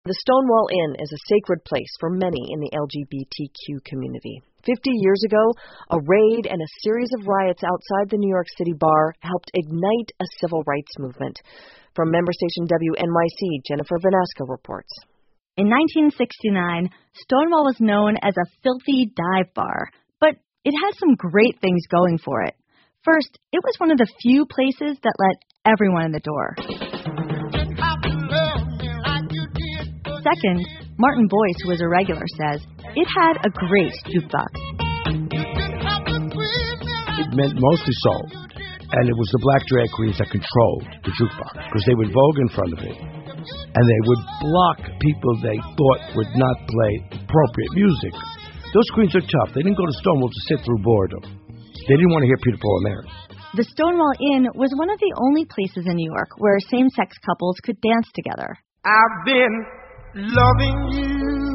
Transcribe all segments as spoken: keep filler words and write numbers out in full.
The Stonewall Inn is a sacred place for many in the L G B T Q community. Fifty years ago, a raid and a series of riots outside the New York City bar helped ignite a civil rights movement. From member station W N Y C, Jennifer Vanasca reports. In nineteen sixty-nine, Stonewall was known as a filthy dive bar, but it had some great things going for it. First, it was one of the few places that let everyone in the door. Second, Martin Boyce, who was a regular, says it had a great jukebox. It meant mostly soul, and it was the black drag queens that controlled the jukebox because they would vogue in front of it, and they would block people they thought would not play appropriate music. Those queens are tough. They didn't go to Stonewall to sit through boredom. They didn't want to hear Peter, Paul, and Mary. The Stonewall Inn was one of the only places in New York where same-sex couples could dance together. I've been loving you.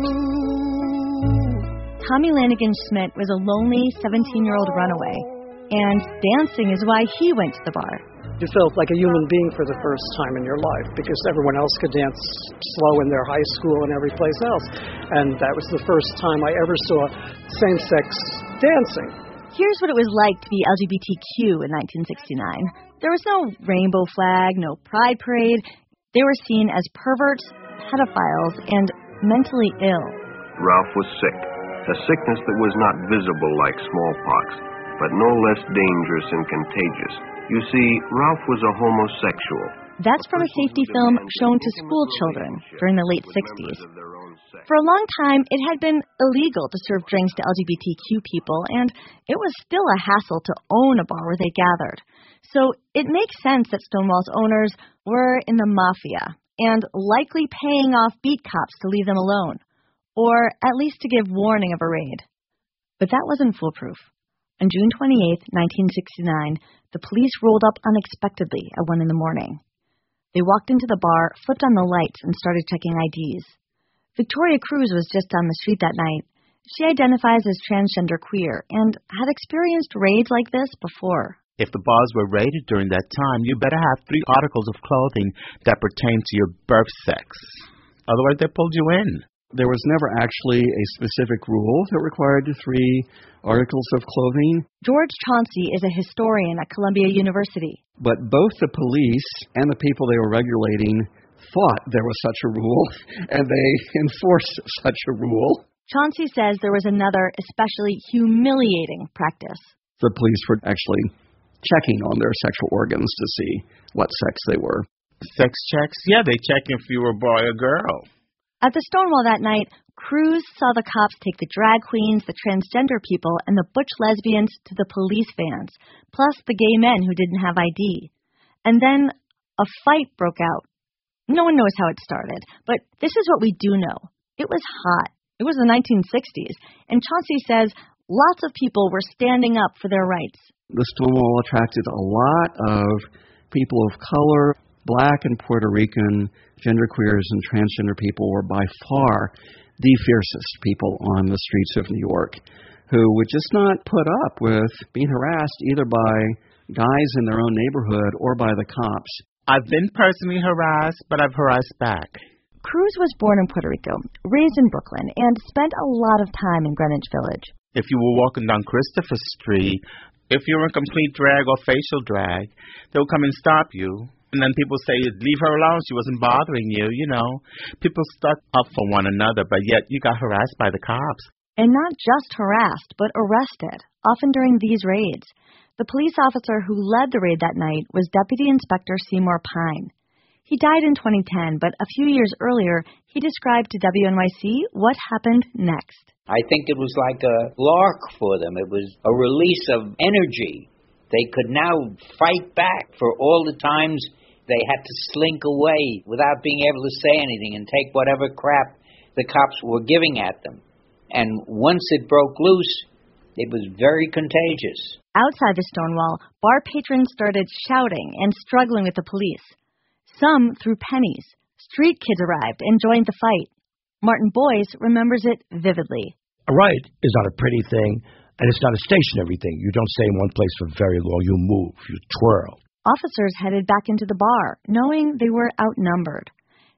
Tommy Lanigan Schmidt was a lonely seventeen-year-old runaway, and dancing is why he went to the bar. You felt like a human being for the first time in your life because everyone else could dance slow in their high school and every place else. And that was the first time I ever saw same-sex dancing. Here's what it was like to be L G B T Q in nineteen sixty-nine. There was no rainbow flag, no pride parade. They were seen as perverts, pedophiles, and mentally ill. Ralph was sick, a sickness that was not visible like smallpox, but no less dangerous and contagious. You see, Ralph was a homosexual. That's from a safety film shown to school children during the late sixties. For a long time, it had been illegal to serve drinks to L G B T Q people, and it was still a hassle to own a bar where they gathered. So it makes sense that Stonewall's owners were in the mafia and likely paying off beat cops to leave them alone, or at least to give warning of a raid. But that wasn't foolproof. On June twenty-eighth, nineteen sixty-nine, the police rolled up unexpectedly at one in the morning. They walked into the bar, flipped on the lights, and started checking I Ds. Victoria Cruz was just on the street that night. She identifies as transgender queer and had experienced raids like this before. If the bars were raided during that time, you better have three articles of clothing that pertain to your birth sex. Otherwise, they pulled you in. There was never actually a specific rule that required the three articles of clothing. George Chauncey is a historian at Columbia University. But both the police and the people they were regulating thought there was such a rule, and they enforced such a rule. Chauncey says there was another especially humiliating practice. The police were actually checking on their sexual organs to see what sex they were. Sex checks? Yeah, they check if you were a boy or girl. At the Stonewall that night, Cruz saw the cops take the drag queens, the transgender people, and the butch lesbians to the police vans, plus the gay men who didn't have I D. And then a fight broke out. No one knows how it started, but this is what we do know. It was hot. It was the nineteen sixties, and Chauncey says lots of people were standing up for their rights. The Stonewall attracted a lot of people of color. Black and Puerto Rican genderqueers and transgender people were by far the fiercest people on the streets of New York, who would just not put up with being harassed either by guys in their own neighborhood or by the cops. I've been personally harassed, but I've harassed back. Cruz was born in Puerto Rico, raised in Brooklyn, and spent a lot of time in Greenwich Village. If you were walking down Christopher Street, if you were in complete drag or facial drag, they'll come and stop you. And then people say, leave her alone, she wasn't bothering you, you know. People stuck up for one another, but yet you got harassed by the cops. And not just harassed, but arrested, often during these raids. The police officer who led the raid that night was Deputy Inspector Seymour Pine. He died in twenty ten, but a few years earlier, he described to W N Y C what happened next. I think it was like a lark for them. It was a release of energy. They could now fight back for all the times they had to slink away without being able to say anything and take whatever crap the cops were giving at them. And once it broke loose, it was very contagious. Outside the Stonewall, bar patrons started shouting and struggling with the police. Some threw pennies. Street kids arrived and joined the fight. Martin Boyce remembers it vividly. A riot is not a pretty thing, and it's not a stationary thing. You don't stay in one place for very long. You move, you twirl. Officers headed back into the bar, knowing they were outnumbered.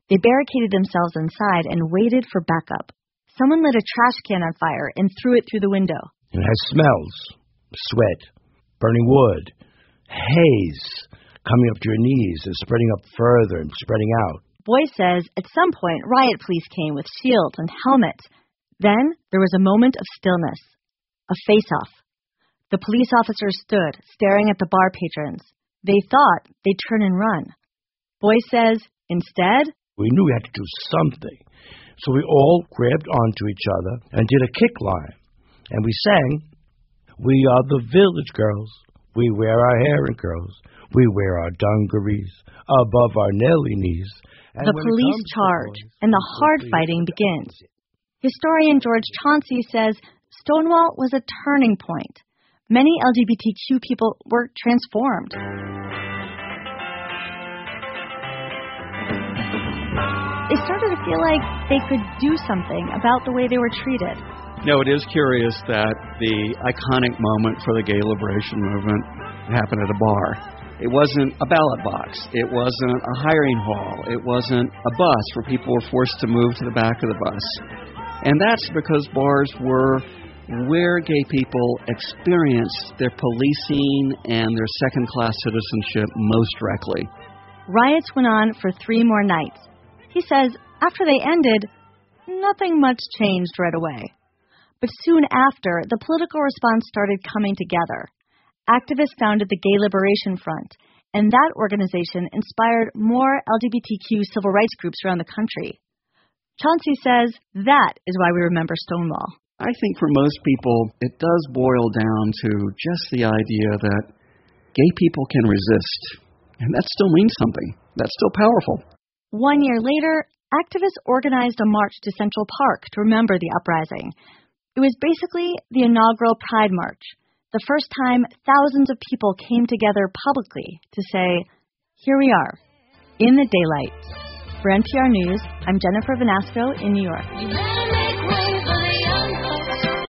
They barricaded themselves inside and waited for backup. Someone lit a trash can on fire and threw it through the window. It has smells, sweat, burning wood, haze coming up to your knees and spreading up further and spreading out. Boyce says at some point riot police came with shields and helmets. Then there was a moment of stillness, a face-off. The police officers stood, staring at the bar patrons. They thought they'd turn and run. Boyce says, instead, we knew we had to do something. So we all grabbed onto each other and did a kick line. And we sang, "We are the village girls. We wear our hair in curls. We wear our dungarees above our Nelly knees." And the police charge, boys, and the hard the fighting begins. Historian George Chauncey says Stonewall was a turning point. Many L G B T Q people were transformed. They started to feel like they could do something about the way they were treated. No, it is curious that the iconic moment for the gay liberation movement happened at a bar. It wasn't a ballot box. It wasn't a hiring hall. It wasn't a bus where people were forced to move to the back of the bus. And that's because bars were where gay people experienced their policing and their second-class citizenship most directly. Riots went on for three more nights. He says after they ended, nothing much changed right away. But soon after, the political response started coming together. Activists founded the Gay Liberation Front, and that organization inspired more L G B T Q civil rights groups around the country. Chauncey says that is why we remember Stonewall. I think for most people, it does boil down to just the idea that gay people can resist, and that still means something. That's still powerful. One year later, activists organized a march to Central Park to remember the uprising. It was basically the inaugural Pride March, the first time thousands of people came together publicly to say, here we are, in the daylight. For N P R News, I'm Jennifer Vanasco in New York.